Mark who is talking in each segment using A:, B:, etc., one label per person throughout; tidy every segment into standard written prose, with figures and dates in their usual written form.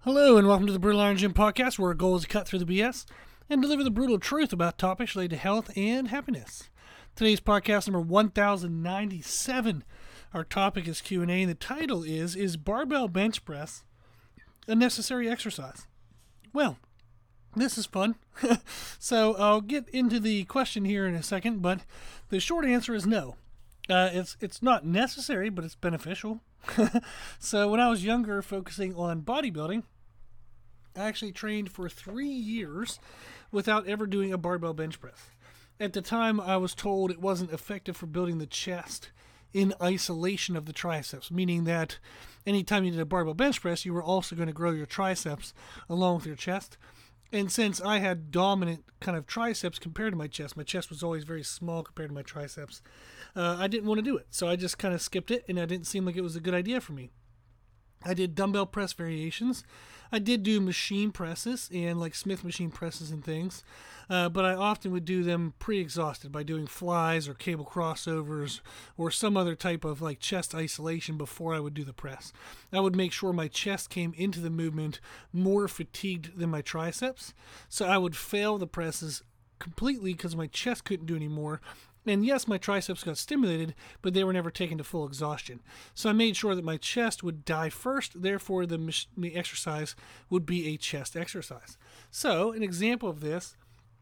A: Hello and welcome to the Brutal Iron Gym podcast, where our goal is to cut through the BS and deliver the brutal truth about topics related to health and happiness. Today's podcast number 1097. Our topic is Q&A, and the title is barbell bench press a necessary exercise? Well, this is fun. So I'll get into the question here in a second, but the short answer is no. It's not necessary, but it's beneficial. So when I was younger, focusing on bodybuilding, I actually trained for 3 years without ever doing a barbell bench press. At the time, I was told it wasn't effective for building the chest in isolation of the triceps, meaning that anytime you did a barbell bench press, you were also going to grow your triceps along with your chest. And since I had dominant kind of triceps compared to my chest was always very small compared to my triceps, I didn't want to do it. So I just kind of skipped it, and it didn't seem like it was a good idea for me. I did dumbbell press variations. I did do machine presses and like Smith machine presses and things, but I often would do them pre-exhausted by doing flies or cable crossovers or some other type of like chest isolation before I would do the press. I would make sure my chest came into the movement more fatigued than my triceps, so I would fail the presses completely because my chest couldn't do any more. And yes, my triceps got stimulated, but they were never taken to full exhaustion. So I made sure that my chest would die first, therefore the exercise would be a chest exercise. So an example of this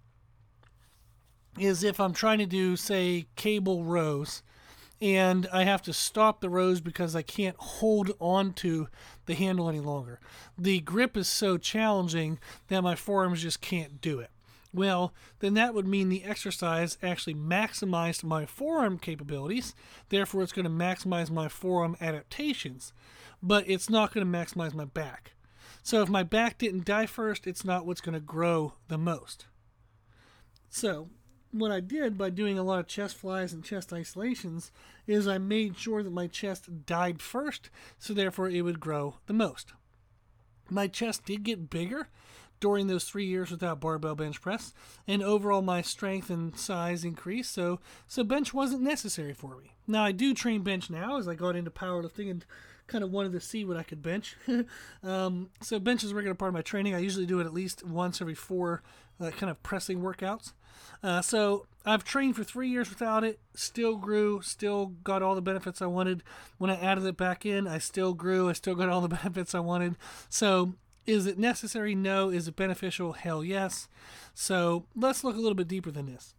A: is if I'm trying to do, say, cable rows, and I have to stop the rows because I can't hold on to the handle any longer. The grip is so challenging that my forearms just can't do it. Well, then that would mean the exercise actually maximized my forearm capabilities. Therefore, it's going to maximize my forearm adaptations, but it's not going to maximize my back. So if my back didn't die first, it's not what's going to grow the most. So what I did by doing a lot of chest flies and chest isolations is I made sure that my chest died first, so therefore it would grow the most. My chest did get bigger during those 3 years without barbell bench press, and overall my strength and size increased, so bench wasn't necessary for me. Now I do train bench now as I got into powerlifting and kind of wanted to see what I could bench. So bench is a regular part of my training. I usually do it at least once every 4 kind of pressing workouts. So I've trained for 3 years without it, still grew, still got all the benefits I wanted. When I added it back in, I still grew, I still got all the benefits I wanted. So is it necessary? No. Is it beneficial? Hell yes. So let's look a little bit deeper than this.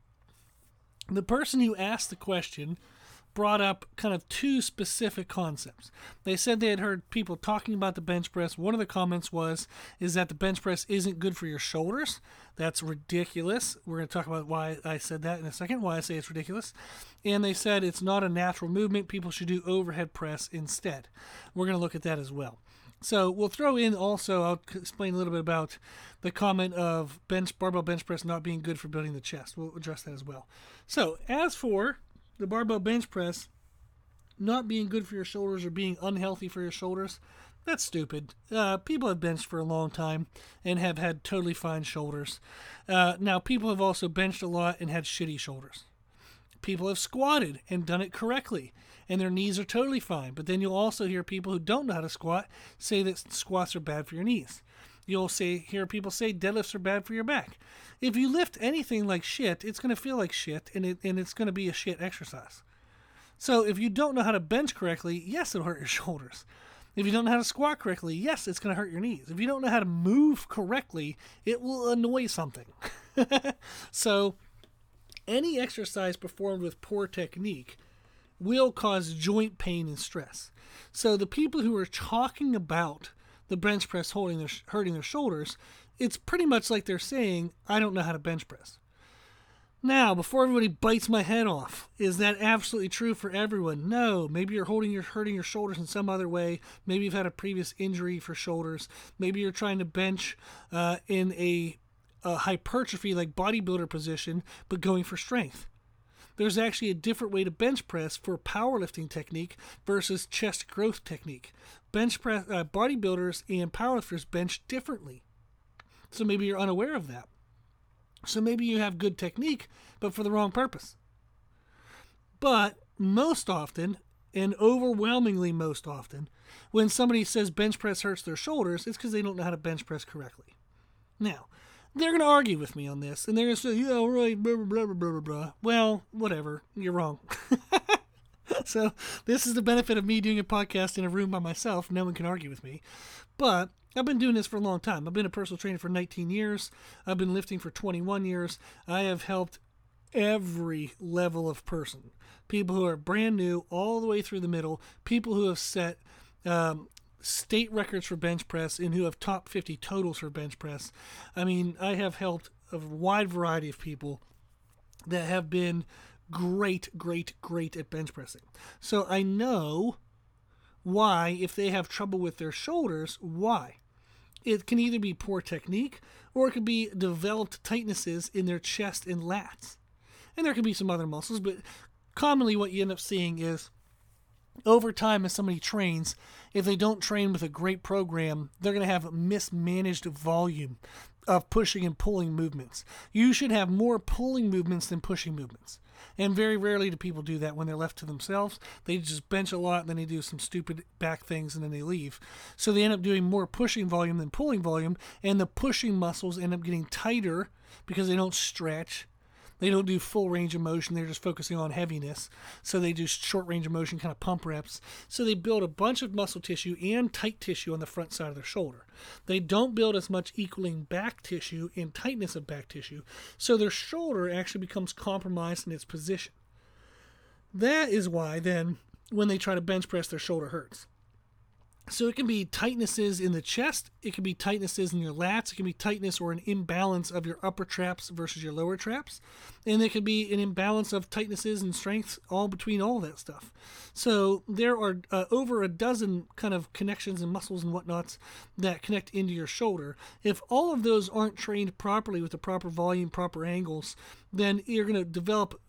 A: The person who asked the question brought up kind of 2 specific concepts. They said they had heard people talking about the bench press. One of the comments is that the bench press isn't good for your shoulders. That's ridiculous. We're going to talk about why I said that in a second, why I say it's ridiculous. And they said it's not a natural movement. People should do overhead press instead. We're going to look at that as well. So we'll throw in also, I'll explain a little bit about the comment of barbell bench press not being good for building the chest. We'll address that as well. So as for the barbell bench press not being good for your shoulders or being unhealthy for your shoulders, that's stupid. People have benched for a long time and have had totally fine shoulders. Now, people have also benched a lot and had shitty shoulders. People have squatted and done it correctly, and their knees are totally fine. But then you'll also hear people who don't know how to squat say that squats are bad for your knees. You'll hear people say deadlifts are bad for your back. If you lift anything like shit, it's going to feel like shit, and it's going to be a shit exercise. So if you don't know how to bench correctly, yes, it'll hurt your shoulders. If you don't know how to squat correctly, yes, it's going to hurt your knees. If you don't know how to move correctly, it will annoy something. So any exercise performed with poor technique will cause joint pain and stress. So the people who are talking about the bench press hurting their shoulders, it's pretty much like they're saying, I don't know how to bench press. Now, before everybody bites my head off, is that absolutely true for everyone? No. Maybe you're hurting your shoulders in some other way. Maybe you've had a previous injury for shoulders. Maybe you're trying to bench in a hypertrophy like bodybuilder position, but going for strength. There's actually a different way to bench press for powerlifting technique versus chest growth technique. Bench press, bodybuilders and powerlifters bench differently. So maybe you're unaware of that. So maybe you have good technique, but for the wrong purpose. But most often, and overwhelmingly most often, When somebody says bench press hurts their shoulders, it's because they don't know how to bench press correctly. Now, they're going to argue with me on this, and they're going to say, yeah, right, blah, blah, blah, blah, blah, blah. Well, whatever. You're wrong. So this is the benefit of me doing a podcast in a room by myself. No one can argue with me. But I've been doing this for a long time. I've been a personal trainer for 19 years. I've been lifting for 21 years. I have helped every level of person. People who are brand new all the way through the middle. People who have set state records for bench press and who have top 50 totals for bench press. I mean, I have helped a wide variety of people that have been great at bench pressing. So I know why, if they have trouble with their shoulders, why. It can either be poor technique or it could be developed tightnesses in their chest and lats. And there could be some other muscles, but commonly what you end up seeing is over time, as somebody trains, if they don't train with a great program, they're going to have mismanaged volume of pushing and pulling movements. You should have more pulling movements than pushing movements. And very rarely do people do that when they're left to themselves. They just bench a lot, and then they do some stupid back things, and then they leave. So they end up doing more pushing volume than pulling volume, and the pushing muscles end up getting tighter because they don't stretch. They don't do full range of motion. They're just focusing on heaviness. So they do short range of motion, kind of pump reps. So they build a bunch of muscle tissue and tight tissue on the front side of their shoulder. They don't build as much equaling back tissue and tightness of back tissue. So their shoulder actually becomes compromised in its position. That is why then when they try to bench press, their shoulder hurts. So it can be tightnesses in the chest, it can be tightnesses in your lats, it can be tightness or an imbalance of your upper traps versus your lower traps, and it could be an imbalance of tightnesses and strengths all between all that stuff. So there are over a dozen kind of connections and muscles and whatnots that connect into your shoulder. If all of those aren't trained properly with the proper volume, proper angles, then you're going to develop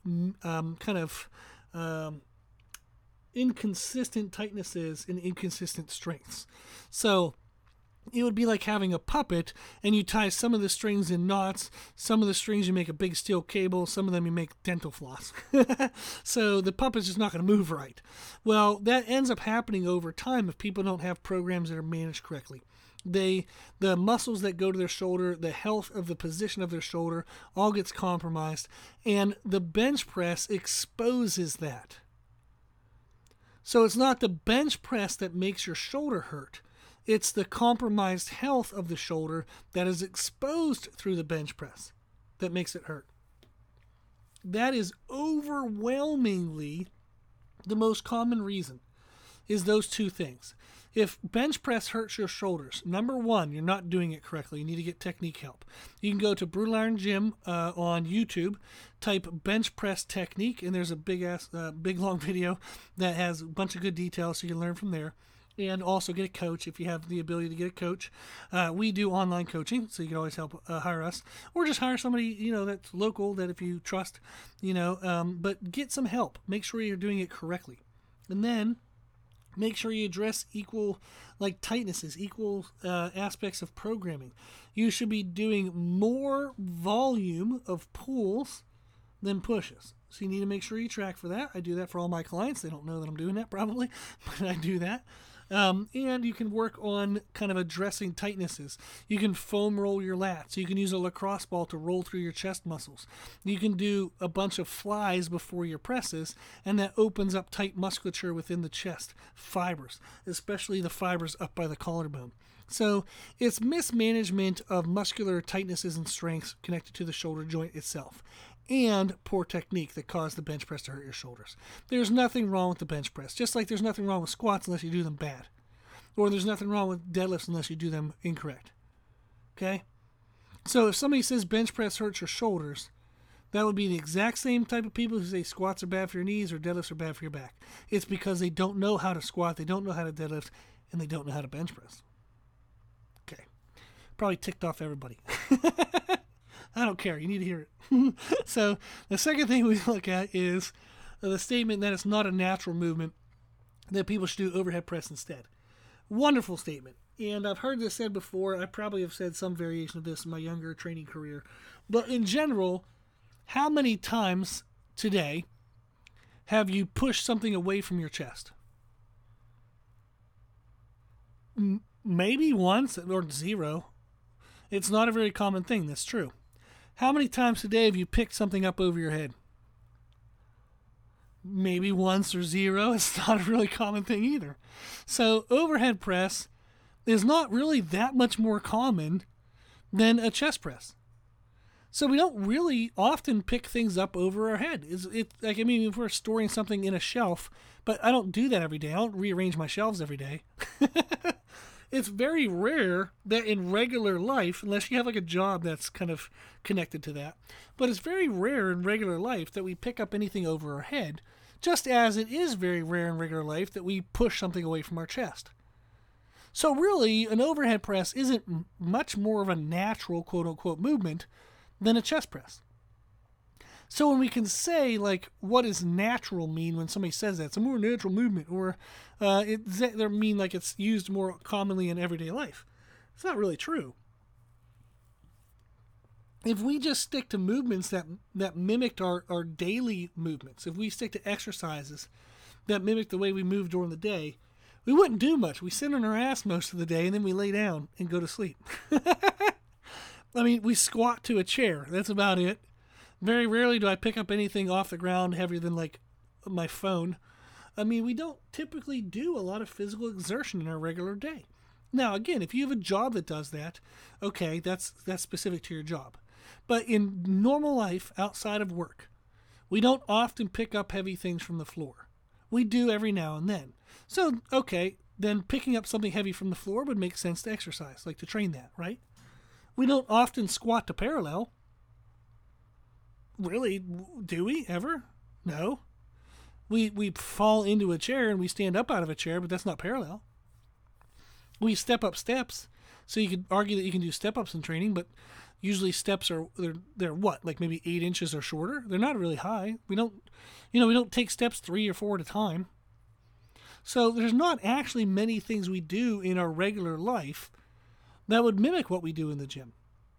A: inconsistent tightnesses and inconsistent strengths. So it would be like having a puppet and you tie some of the strings in knots, some of the strings you make a big steel cable, some of them you make dental floss. So the puppet's just not going to move right. Well, that ends up happening over time if people don't have programs that are managed correctly. The muscles that go to their shoulder, the health of the position of their shoulder all gets compromised, and the bench press exposes that. So it's not the bench press that makes your shoulder hurt. It's the compromised health of the shoulder that is exposed through the bench press that makes it hurt. That is overwhelmingly the most common reason, is those two things. If bench press hurts your shoulders, number one, you're not doing it correctly. You need to get technique help. You can go to Brutal Iron Gym on YouTube, type bench press technique, and there's a big long video that has a bunch of good details so you can learn from there. And also get a coach if you have the ability to get a coach. We do online coaching, so you can always help hire us, or just hire somebody that's local that if you trust, but get some help. Make sure you're doing it correctly, and then make sure you address equal tightnesses, equal aspects of programming. You should be doing more volume of pulls than pushes. So you need to make sure you track for that. I do that for all my clients. They don't know that I'm doing that probably, but I do that. And you can work on kind of addressing tightnesses. You can foam roll your lats. You can use a lacrosse ball to roll through your chest muscles. You can do a bunch of flies before your presses, and that opens up tight musculature within the chest fibers, especially the fibers up by the collarbone. So it's mismanagement of muscular tightnesses and strengths connected to the shoulder joint itself, and poor technique that caused the bench press to hurt your shoulders. There's nothing wrong with the bench press, just like there's nothing wrong with squats unless you do them bad. Or there's nothing wrong with deadlifts unless you do them incorrect. Okay? So if somebody says bench press hurts your shoulders, that would be the exact same type of people who say squats are bad for your knees or deadlifts are bad for your back. It's because they don't know how to squat, they don't know how to deadlift, and they don't know how to bench press. Okay. Probably ticked off everybody. I don't care. You need to hear it. So the second thing we look at is the statement that it's not a natural movement, that people should do overhead press instead. Wonderful statement. And I've heard this said before. I probably have said some variation of this in my younger training career. But in general, how many times today have you pushed something away from your chest? Maybe once or zero. It's not a very common thing, that's true. How many times today have you picked something up over your head? Maybe once or zero. It's not a really common thing either. So overhead press is not really that much more common than a chest press. So we don't really often pick things up over our head. If we're storing something in a shelf, but I don't do that every day. I don't rearrange my shelves every day. It's very rare that in regular life, unless you have like a job that's kind of connected to that, but it's very rare in regular life that we pick up anything over our head, just as it is very rare in regular life that we push something away from our chest. So really, an overhead press isn't much more of a natural quote-unquote movement than a chest press. So when we can say, like, what does natural mean when somebody says that? It's a more natural movement, or they mean like it's used more commonly in everyday life. It's not really true. If we just stick to movements that mimicked our daily movements, if we stick to exercises that mimic the way we move during the day, we wouldn't do much. We sit on our ass most of the day, and then we lay down and go to sleep. I mean, we squat to a chair. That's about it. Very rarely do I pick up anything off the ground heavier than, like, my phone. I mean, we don't typically do a lot of physical exertion in our regular day. Now, again, if you have a job that does that, okay, that's specific to your job. But in normal life, outside of work, we don't often pick up heavy things from the floor. We do every now and then. So, okay, then picking up something heavy from the floor would make sense to exercise, like to train that, right? We don't often squat to parallel. Really, do we ever? No. We fall into a chair and we stand up out of a chair, but that's not parallel. We step up steps, so you could argue that you can do step-ups in training, but usually steps they're what, like maybe 8 inches or shorter? They're not really high. We don't take steps 3 or 4 at a time. So there's not actually many things we do in our regular life that would mimic what we do in the gym.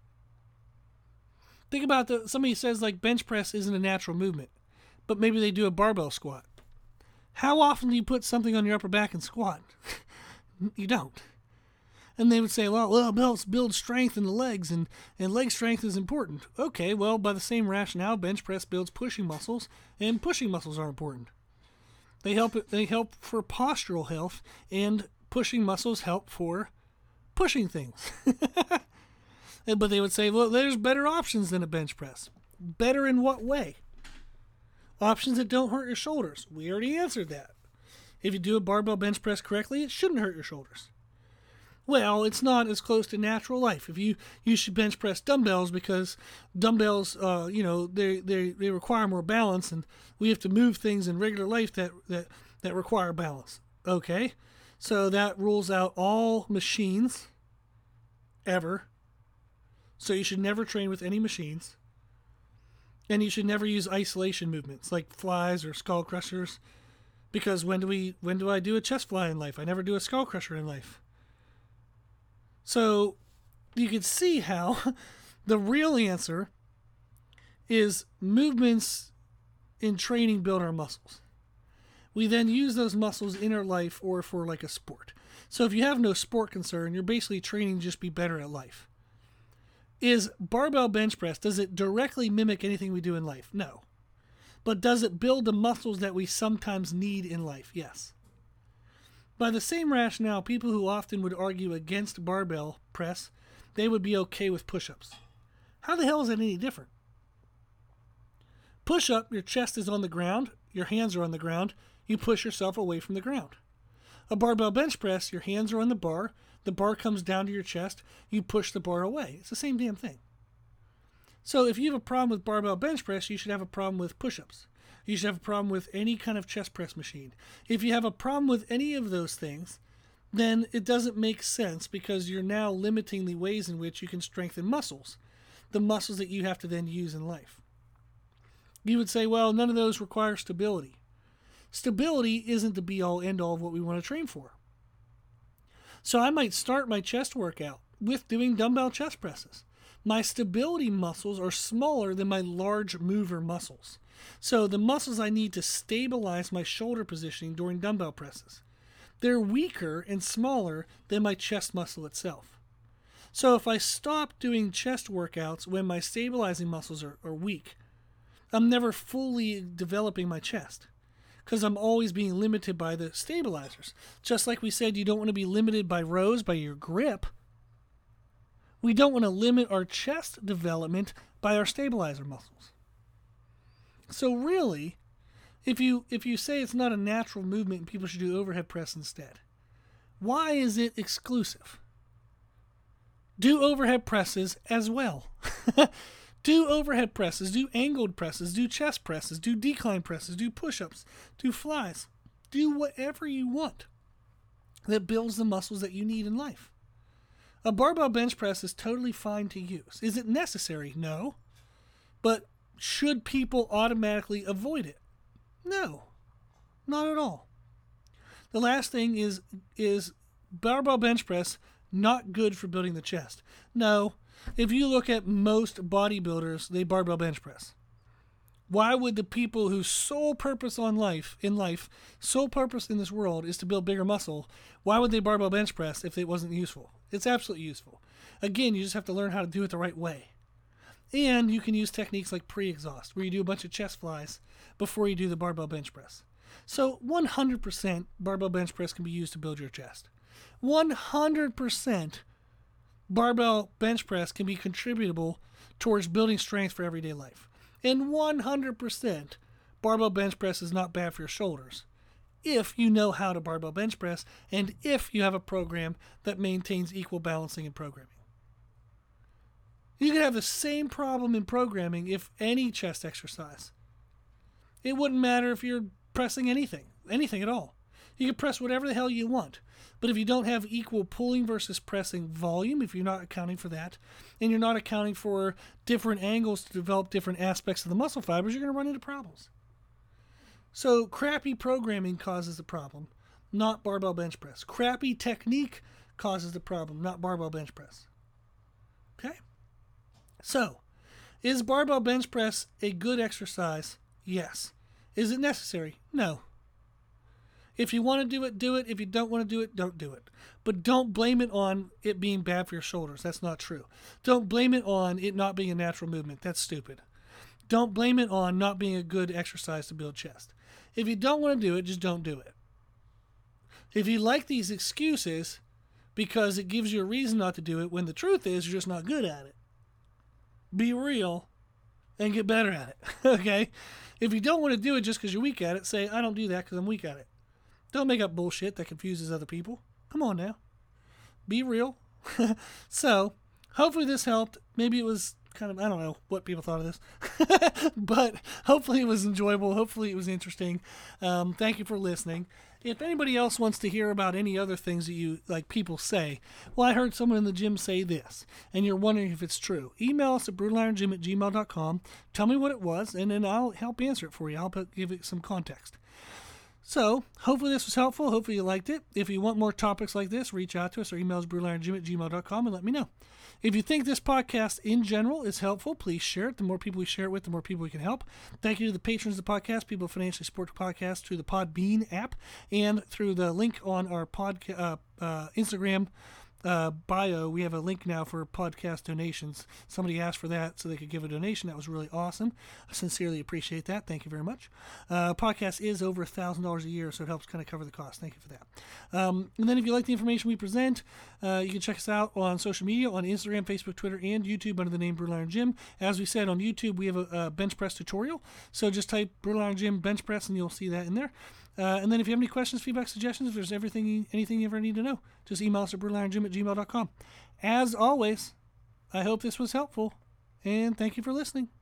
A: Think about somebody says like bench press isn't a natural movement, but maybe they do a barbell squat. How often do you put something on your upper back and squat? You don't. And they would say, well, belts build strength in the legs, and leg strength is important. Okay, well, by the same rationale, bench press builds pushing muscles, and pushing muscles are important. They help for postural health, and pushing muscles help for pushing things. But they would say, well, there's better options than a bench press. Better in what way? Options that don't hurt your shoulders. We already answered that. If you do a barbell bench press correctly, it shouldn't hurt your shoulders. Well, it's not as close to natural life. If you should bench press dumbbells because dumbbells, they require more balance, and we have to move things in regular life that require balance. Okay, so that rules out all machines ever. So you should never train with any machines. And you should never use isolation movements like flies or skull crushers, because when do I do a chest fly in life? I never do a skull crusher in life. So you can see how the real answer is movements in training build our muscles. We then use those muscles in our life or for like a sport. So if you have no sport concern, you're basically training to just be better at life. Is barbell bench press, does it directly mimic anything we do in life? No. But does it build the muscles that we sometimes need in life? Yes. By the same rationale, people who often would argue against barbell press, they would be okay with push-ups. How the hell is that any different? Push-up, your chest is on the ground, your hands are on the ground, you push yourself away from the ground. A barbell bench press, your hands are on the bar comes down to your chest, you push the bar away. It's the same damn thing. So if you have a problem with barbell bench press, you should have a problem with push-ups. You should have a problem with any kind of chest press machine. If you have a problem with any of those things, then it doesn't make sense, because you're now limiting the ways in which you can strengthen muscles, the muscles that you have to then use in life. You would say, well, none of those require stability. Stability isn't the be-all, end-all of what we want to train for. So I might start my chest workout with doing dumbbell chest presses. My stability muscles are smaller than my large mover muscles. So the muscles I need to stabilize my shoulder positioning during dumbbell presses, they're weaker and smaller than my chest muscle itself. So if I stop doing chest workouts when my stabilizing muscles are weak, I'm never fully developing my chest because I'm always being limited by the stabilizers. Just like we said, you don't want to be limited by rows, by your grip. We don't want to limit our chest development by our stabilizer muscles. So really, if you say it's not a natural movement and people should do overhead press instead, why is it exclusive? Do overhead presses as well. Do overhead presses, do angled presses, do chest presses, do decline presses, do push-ups, do flies. Do whatever you want that builds the muscles that you need in life. A barbell bench press is totally fine to use. Is it necessary? No. But should people automatically avoid it? No, not at all. The last thing is barbell bench press not good for building the chest? No. If you look at most bodybuilders, they barbell bench press. Why would the people whose sole purpose in life, sole purpose in this world is to build bigger muscle, why would they barbell bench press if it wasn't useful? It's absolutely useful. Again, you just have to learn how to do it the right way. And you can use techniques like pre-exhaust, where you do a bunch of chest flies before you do the barbell bench press. So 100% barbell bench press can be used to build your chest. 100% barbell bench press can be contributable towards building strength for everyday life. And 100% barbell bench press is not bad for your shoulders if you know how to barbell bench press and if you have a program that maintains equal balancing and programming. You could have the same problem in programming if any chest exercise. It wouldn't matter if you're pressing anything at all. You can press whatever the hell you want. But if you don't have equal pulling versus pressing volume, if you're not accounting for that, and you're not accounting for different angles to develop different aspects of the muscle fibers, you're going to run into problems. So crappy programming causes the problem, not barbell bench press. Crappy technique causes the problem, not barbell bench press. Okay? So, is barbell bench press a good exercise? Yes. Is it necessary? No. If you want to do it, do it. If you don't want to do it, don't do it. But don't blame it on it being bad for your shoulders. That's not true. Don't blame it on it not being a natural movement. That's stupid. Don't blame it on not being a good exercise to build chest. If you don't want to do it, just don't do it. If you like these excuses because it gives you a reason not to do it, when the truth is you're just not good at it, be real and get better at it. Okay? If you don't want to do it just because you're weak at it, say, I don't do that because I'm weak at it. Don't make up bullshit that confuses other people. Come on now. Be real. So, hopefully this helped. Maybe it was kind of, I don't know what people thought of this. But hopefully it was enjoyable. Hopefully it was interesting. Thank you for listening. If anybody else wants to hear about any other things that you, like people say, well, I heard someone in the gym say this, and you're wondering if it's true, email us at brutalirongym@gmail.com. Tell me what it was, and then I'll help answer it for you. I'll give it some context. So, hopefully this was helpful. Hopefully you liked it. If you want more topics like this, reach out to us. Our email is brutalirongym@gmail.com and let me know. If you think this podcast in general is helpful, please share it. The more people we share it with, the more people we can help. Thank you to the patrons of the podcast, people who financially support the podcast through the Podbean app and through the link on our Instagram bio. We have a link now for podcast donations. Somebody asked for that so they could give a donation. That was really awesome. I sincerely appreciate that. Thank you very much. Podcast is over $1,000 a year, so it helps kind of cover the cost. Thank you for that. And then if you like the information we present, you can check us out on social media, on Instagram, Facebook, Twitter, and YouTube under the name Brutal Iron Gym. As we said, on YouTube, we have a bench press tutorial. So just type Brutal Iron Gym bench press and you'll see that in there. And then if you have any questions, feedback, suggestions, if there's anything you ever need to know, just email us at brutalirongym@gmail.com. As always, I hope this was helpful, and thank you for listening.